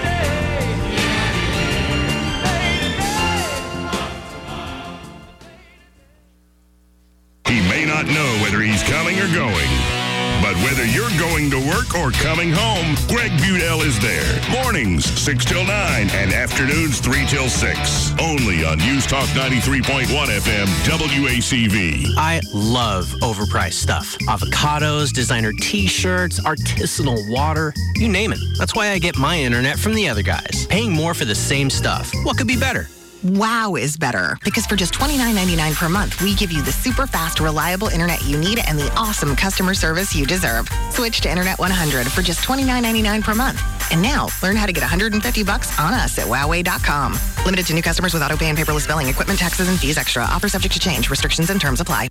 He may not know whether he's coming or going. But whether you're going to work or coming home, Greg Budell is there. Mornings, 6 till 9, and afternoons, 3 till 6. Only on News Talk 93.1 FM, WACV. I love overpriced stuff. Avocados, designer t-shirts, artisanal water, you name it. That's why I get my internet from the other guys. Paying more for the same stuff. What could be better? Wow is better, because for just $29.99 per month, we give you the super fast, reliable internet you need and the awesome customer service you deserve. Switch to Internet 100 for just $29.99 per month. And now, learn how to get $150 on us at Huawei.com. Limited to new customers with auto pay and paperless billing, equipment, taxes, and fees extra. Offer subject to change. Restrictions and terms apply.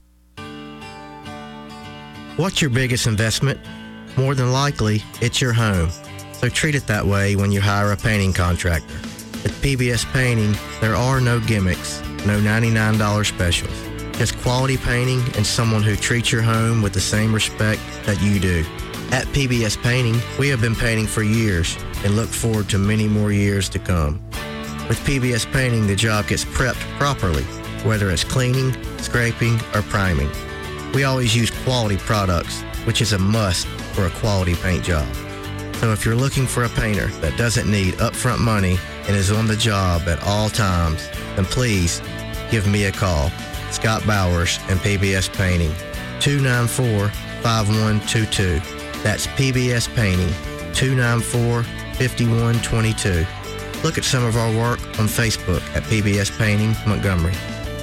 What's your biggest investment? More than likely, it's your home. So treat it that way when you hire a painting contractor. At PBS Painting, there are no gimmicks, no $99 specials. Just quality painting and someone who treats your home with the same respect that you do. At PBS Painting, we have been painting for years and look forward to many more years to come. With PBS Painting, the job gets prepped properly, whether it's cleaning, scraping, or priming. We always use quality products, which is a must for a quality paint job. So if you're looking for a painter that doesn't need upfront money and is on the job at all times, then please give me a call. Scott Bowers and PBS Painting, 294-5122. That's PBS Painting, 294-5122. Look at some of our work on Facebook at PBS Painting Montgomery.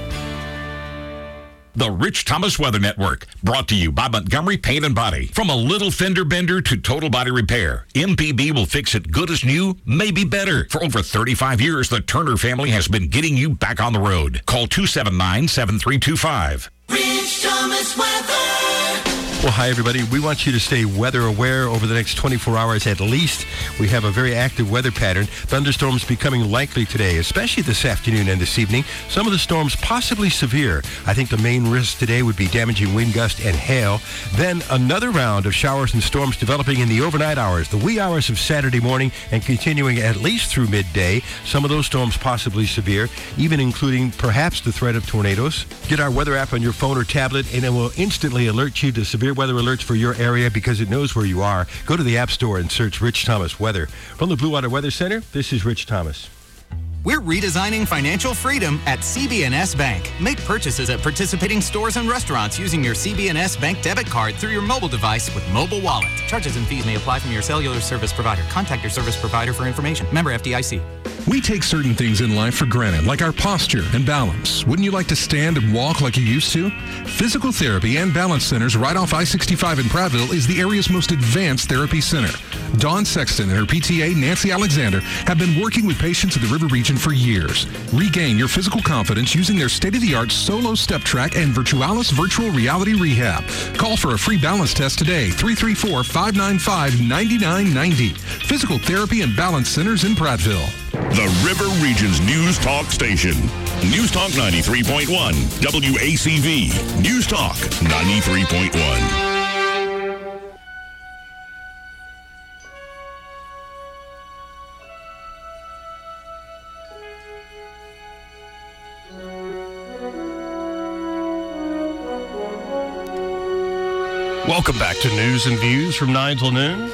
The Rich Thomas Weather Network, brought to you by Montgomery Paint and Body. From a little fender bender to total body repair, MPB will fix it good as new, maybe better. For over 35 years, the Turner family has been getting you back on the road. Call 279-7325. Rich Thomas Weather. Well, hi, everybody. We want you to stay weather aware over the next 24 hours at least. We have a very active weather pattern. Thunderstorms becoming likely today, especially this afternoon and this evening. Some of the storms possibly severe. I think the main risk today would be damaging wind gust and hail. Then another round of showers and storms developing in the overnight hours, the wee hours of Saturday morning, and continuing at least through midday. Some of those storms possibly severe, even including perhaps the threat of tornadoes. Get our weather app on your phone or tablet, and it will instantly alert you to severe severe weather alerts for your area because it knows where you are. Go to the App Store and search Rich Thomas Weather. From the Blue Water Weather Center, this is Rich Thomas. We're redesigning financial freedom at CB&S Bank. Make purchases at participating stores and restaurants using your CB&S Bank debit card through your mobile device with Mobile Wallet. Charges and fees may apply from your cellular service provider. Contact your service provider for information. Member FDIC. We take certain things in life for granted, like our posture and balance. Wouldn't you like to stand and walk like you used to? Physical Therapy and Balance Centers right off I-65 in Prattville is the area's most advanced therapy center. Dawn Sexton and her PTA, Nancy Alexander, have been working with patients in the River Region for years. Regain your physical confidence using their state-of-the-art Solo Step Track and Virtualis Virtual Reality Rehab. Call for a free balance test today, 334-595-9990. Physical Therapy and Balance Centers in Prattville. The River Region's News Talk Station. News Talk 93.1. WACV. News Talk 93.1. Welcome back to News and Views from 9 till noon.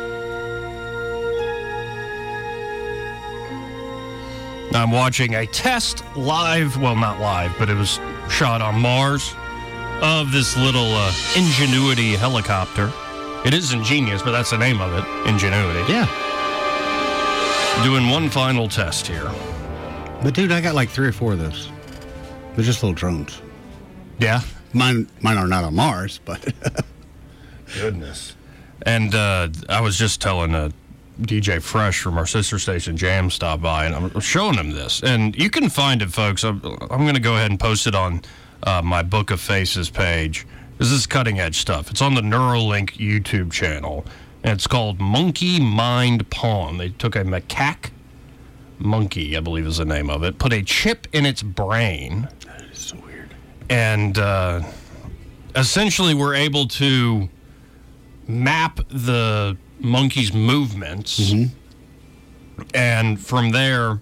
I'm watching a test live, well, not live, but it was shot on Mars, of this little Ingenuity helicopter. It is ingenious, but that's the name of it, Ingenuity. Yeah. Doing one final test here. But, dude, I got like 3 or 4 of those. They're just little drones. Yeah? Mine are not on Mars, but... Goodness. And I was just telling DJ Fresh from our sister station Jam stopped by, and I'm showing him this. And you can find it, folks. I'm going to go ahead and post it on my Book of Faces page. This is cutting-edge stuff. It's on the Neuralink YouTube channel, and it's called Monkey Mind Palm. They took a macaque monkey, I believe is the name of it, put a chip in its brain. That is so weird. And essentially we're able to map the monkey's movements, and from there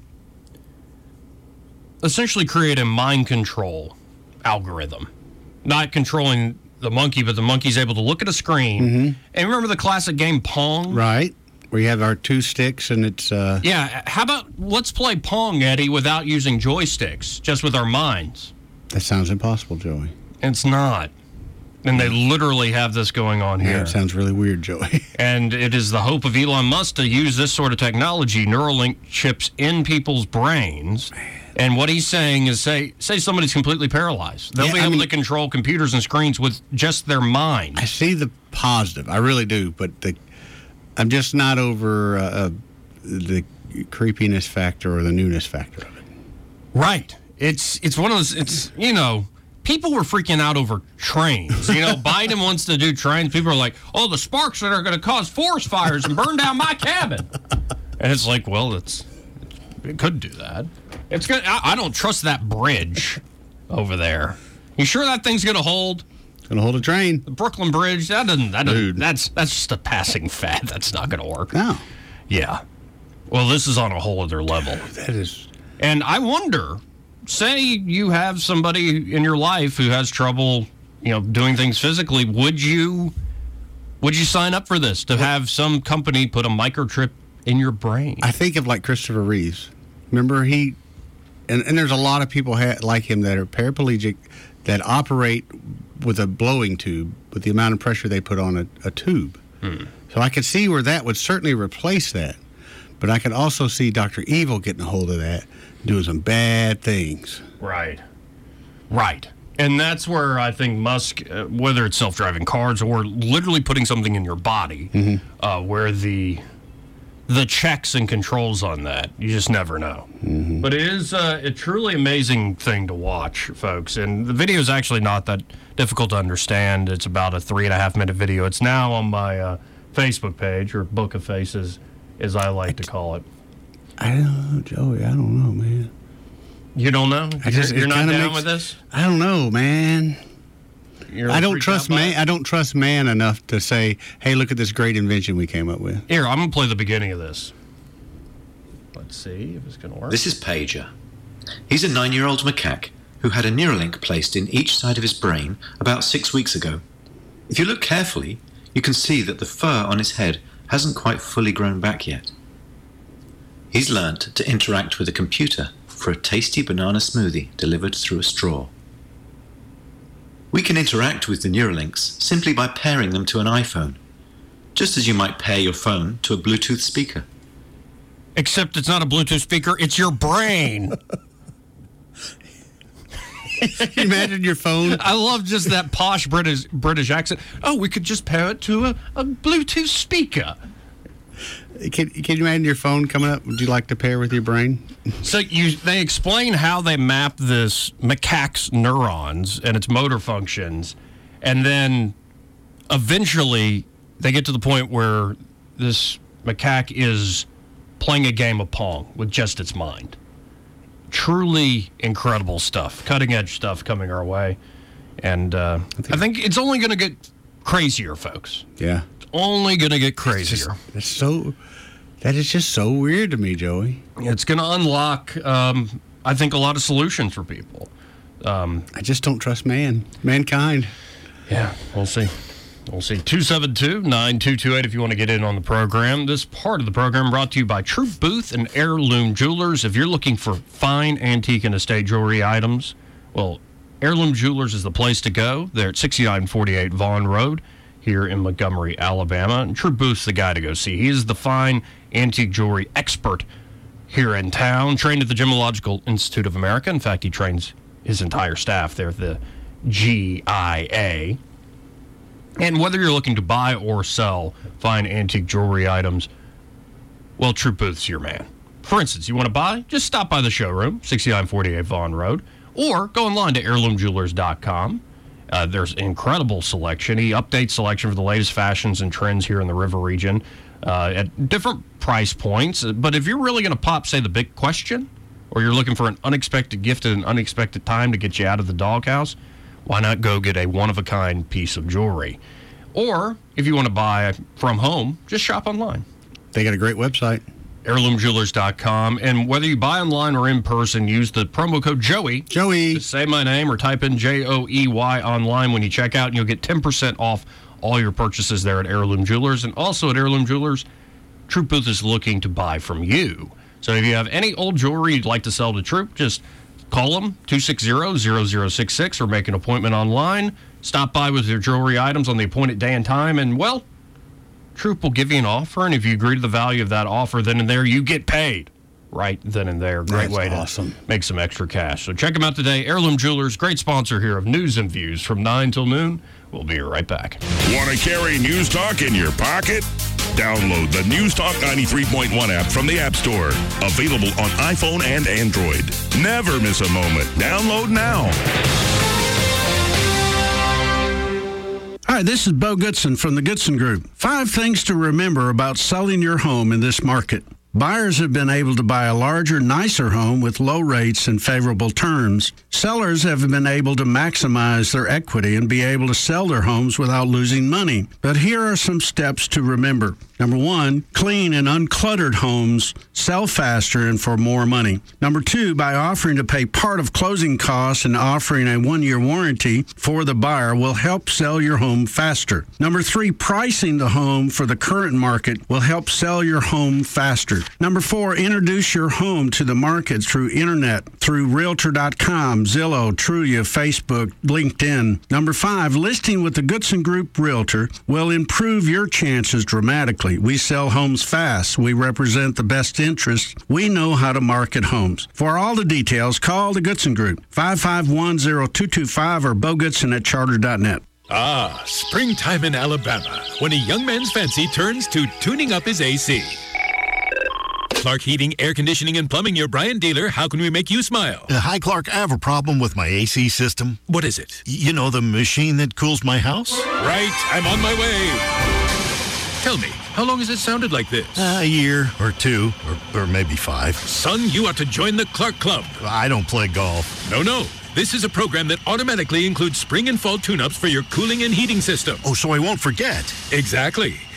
essentially create a mind control algorithm. Not controlling the monkey, but the monkey's able to look at a screen. And remember the classic game Pong? Right. Where you have our 2 sticks and it's... Yeah, how about let's play Pong, Eddie, without using joysticks, just with our minds? That sounds impossible, Joey. It's not. And they literally have this going on here. Yeah, it sounds really weird, Joey. And it is the hope of Elon Musk to use this sort of technology, Neuralink chips in people's brains. And what he's saying is, say somebody's completely paralyzed. They'll be able to control computers and screens with just their mind. I see the positive. I really do. But I'm just not over the creepiness factor or the newness factor of it. Right. It's one of those, people were freaking out over trains. Biden wants to do trains. People are like, oh, the sparks that are going to cause forest fires and burn down my cabin. And it's like, well, it could do that. It's good. I don't trust that bridge over there. You sure that thing's going to hold? It's going to hold a train. The Brooklyn Bridge, that's just a passing fad. That's not going to work. No. Yeah. Well, this is on a whole other level. That is. And I wonder, say you have somebody in your life who has trouble, doing things physically, would you sign up for this, to have some company put a microchip in your brain? I think of like Christopher Reeves. Remember and there's a lot of people like him that are paraplegic that operate with a blowing tube with the amount of pressure they put on a tube. So I could see where that would certainly replace that. But I could also see Dr. Evil getting a hold of that, doing some bad things. Right. And that's where I think Musk, whether it's self-driving cars or literally putting something in your body, where the checks and controls on that, you just never know. But it is a truly amazing thing to watch, folks. And the video is actually not that difficult to understand. It's about a 3.5-minute video. It's now on my Facebook page, or Book of Faces, as I like to call it. I don't know, Joey. I don't know, man. You don't know? You're not down with this? I don't know, man. I don't trust man. I don't trust man enough to say, "Hey, look at this great invention we came up with." Here, I'm gonna play the beginning of this. Let's see if it's gonna work. This is Pager. He's a 9-year-old macaque who had a Neuralink placed in each side of his brain about 6 weeks ago. If you look carefully, you can see that the fur on his head hasn't quite fully grown back yet. He's learned to interact with a computer for a tasty banana smoothie delivered through a straw. We can interact with the Neuralinks simply by pairing them to an iPhone, just as you might pair your phone to a Bluetooth speaker. Except it's not a Bluetooth speaker, it's your brain. Imagine your phone. I love just that posh British accent. Oh, we could just pair it to a Bluetooth speaker. Can you imagine your phone coming up? Would you like to pair with your brain? So they explain how they map this macaque's neurons and its motor functions, and then eventually they get to the point where this macaque is playing a game of Pong with just its mind. Truly incredible stuff, cutting-edge stuff coming our way, and I think it's only going to get crazier, folks. Yeah. Only going to get crazier. That is just so weird to me, Joey. It's going to unlock, I think, a lot of solutions for people. I just don't trust mankind. Yeah, we'll see. We'll see. 272-9228 if you want to get in on the program. This part of the program brought to you by Troop Booth and Heirloom Jewelers. If you're looking for fine antique and estate jewelry items, well, Heirloom Jewelers is the place to go. They're at 6948 Vaughn Road here in Montgomery, Alabama. And Troop Booth's the guy to go see. He is the fine antique jewelry expert here in town, trained at the Gemological Institute of America. In fact, he trains his entire staff there at the GIA. And whether you're looking to buy or sell fine antique jewelry items, well, Troop Booth's your man. For instance, you want to buy? Just stop by the showroom, 6948 Vaughn Road, or go online to heirloomjewelers.com. There's incredible selection. He updates selection for the latest fashions and trends here in the River region at different price points. But if you're really going to pop, say, the big question, or you're looking for an unexpected gift at an unexpected time to get you out of the doghouse, why not go get a one-of-a-kind piece of jewelry? Or if you want to buy from home, just shop online. They got a great website. heirloomjewelers.com. And whether you buy online or in person, use the promo code Joey. Joey. To say my name or type in JOEY online when you check out, and you'll get 10% off all your purchases there at Heirloom Jewelers. And also at Heirloom Jewelers, Troop Booth is looking to buy from you. So if you have any old jewelry you'd like to sell to Troop, just call them, 260-0066, or make an appointment online. Stop by with your jewelry items on the appointed day and time, and, well, Troop will give you an offer, and if you agree to the value of that offer, then and there you get paid right then and there. Great way to make some extra cash. So check them out today. Heirloom Jewelers, great sponsor here of News and Views from 9 till noon. We'll be right back. Want to carry News Talk in your pocket? Download the News Talk 93.1 app from the App Store. Available on iPhone and Android. Never miss a moment. Download now. Hi, this is Bo Goodson from the Goodson Group. 5 things to remember about selling your home in this market. Buyers have been able to buy a larger, nicer home with low rates and favorable terms. Sellers have been able to maximize their equity and be able to sell their homes without losing money. But here are some steps to remember. Number 1, clean and uncluttered homes sell faster and for more money. Number 2, by offering to pay part of closing costs and offering a 1-year warranty for the buyer will help sell your home faster. Number 3, pricing the home for the current market will help sell your home faster. Number 4, introduce your home to the market through internet, through Realtor.com, Zillow, Trulia, Facebook, LinkedIn. Number 5, listing with the Goodson Group Realtor will improve your chances dramatically. We sell homes fast. We represent the best interests. We know how to market homes. For all the details, call the Goodson Group, 551-0225 or bogoodson@charter.net. Ah, springtime in Alabama, when a young man's fancy turns to tuning up his AC. Clark Heating, Air Conditioning, and Plumbing, your Bryant dealer. How can we make you smile? Hi, Clark. I have a problem with my AC system. What is it? You know, the machine that cools my house? Right. I'm on my way. Tell me, how long has it sounded like this? A year or 2, or maybe 5. Son, you ought to join the Clark Club. I don't play golf. No. This is a program that automatically includes spring and fall tune-ups for your cooling and heating system. Oh, so I won't forget. Exactly.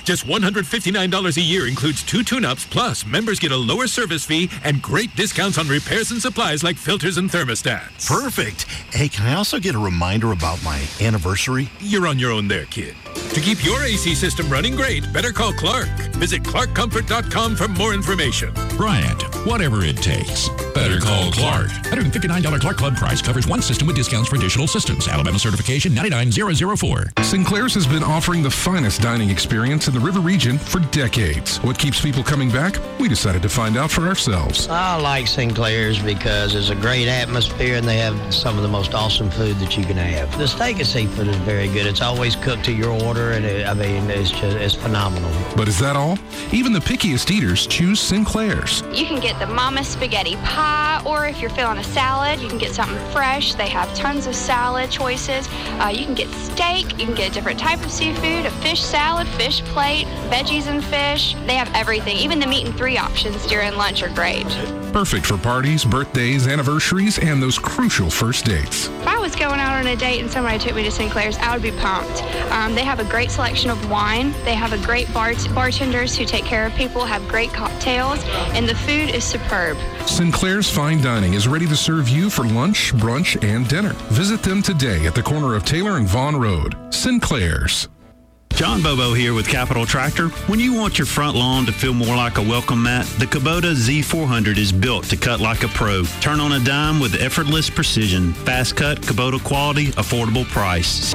Just $159 a year includes 2 tune-ups, plus members get a lower service fee and great discounts on repairs and supplies like filters and thermostats. Perfect. Hey, can I also get a reminder about my anniversary? You're on your own there, kid. To keep your AC system running great, better call Clark. Visit clarkcomfort.com for more information. Bryant, whatever it takes. Better call Clark. $159 Clark Club price covers one system with discounts for additional systems. Alabama certification 99004. Sinclair's has been offering the finest dining experience in the River Region for decades. What keeps people coming back? We decided to find out for ourselves. I like Sinclair's because it's a great atmosphere and they have some of the most awesome food that you can have. The steak and seafood is very good. It's always cooked to your order, and it's phenomenal. But is that all? Even the pickiest eaters choose Sinclair's. You can get the Mama Spaghetti Pie, or if you're feeling a salad, you can get something fresh. They have tons of salad choices. You can get steak. You can get a different type of seafood, a fish salad, fish plate, veggies and fish. They have everything. Even the meat and 3 options during lunch are great. Perfect for parties, birthdays, anniversaries, and those crucial first dates. If I was going out on a date and somebody took me to Sinclair's, I would be pumped. They have a great selection of wine. They have a great bartenders who take care of people, have great cocktails, and the food is superb. Sinclair's Fine Dining is ready to serve you for lunch, brunch, and dinner. Visit them today at the corner of Taylor and Vaughn Road. Sinclair's. John Bobo here with Capital Tractor. When you want your front lawn to feel more like a welcome mat, the Kubota Z400 is built to cut like a pro. Turn on a dime with effortless precision. Fast cut, Kubota quality, affordable price.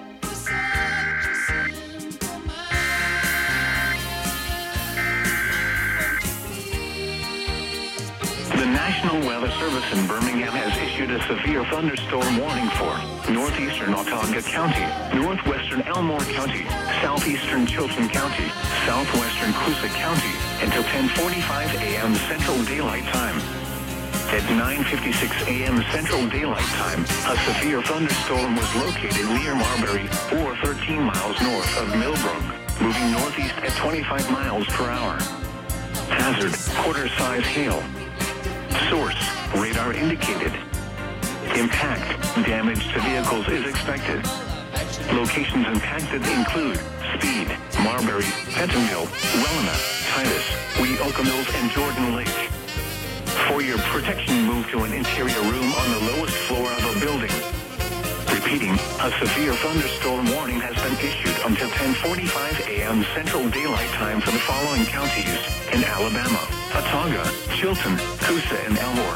The National Weather Service in Birmingham has issued a severe thunderstorm warning for northeastern Autauga County, northwestern Elmore County, southeastern Chilton County, southwestern Coosa County until 10:45 a.m. Central Daylight Time. At 9:56 a.m. Central Daylight Time, a severe thunderstorm was located near Marbury, or 13 miles north of Millbrook, moving northeast at 25 miles per hour. Hazard, quarter-size hail. Source, radar indicated. Impact, damage to vehicles is expected. Locations impacted include Speed, Marbury, Pentonville, Welena, Titus, Weoka Mills, and Jordan Lake. For your protection, move to an interior room on the lowest floor of a building. Repeating, a severe thunderstorm warning has been issued until 10:45 a.m. Central Daylight Time for the following counties in Alabama: Autauga, Chilton, Coosa, and Elmore.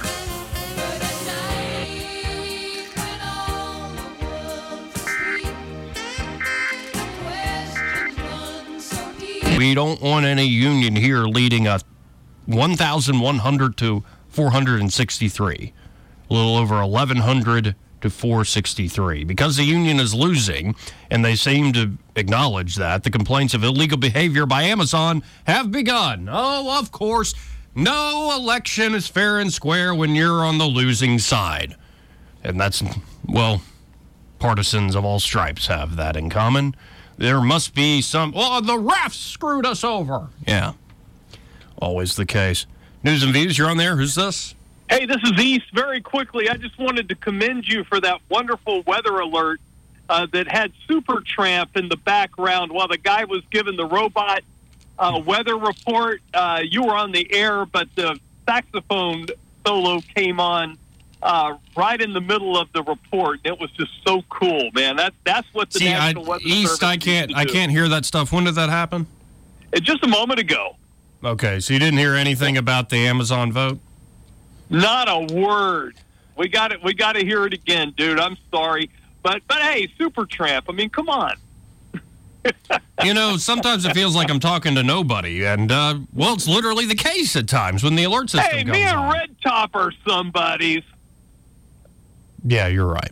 We don't want any union here leading a 1,100 to 463. A little over 1,100 to 463. Because the union is losing, and they seem to acknowledge that, the complaints of illegal behavior by Amazon have begun. Oh, of course, no election is fair and square when you're on the losing side. And that's, well, partisans of all stripes have that in common. There must be some, oh, the refs screwed us over. Yeah, always the case. News and Views, you're on there. Who's this? Hey, this is East. Very quickly, I just wanted to commend you for that wonderful weather alert that had Supertramp in the background while the guy was giving the robot weather report. You were on the air, but the saxophone solo came on right in the middle of the report. It was just so cool, man. That's what the National Weather East, Service I can't hear that stuff. When did that happen? Just a moment ago. Okay, so you didn't hear anything about the Amazon vote? Not a word. We got it. We got to hear it again, dude. I'm sorry, but hey, Supertramp. I mean, come on. You know, sometimes it feels like I'm talking to nobody, and well, it's literally the case at times when the alert system Hey, goes me and on. Red Top are somebody's. Yeah, you're right.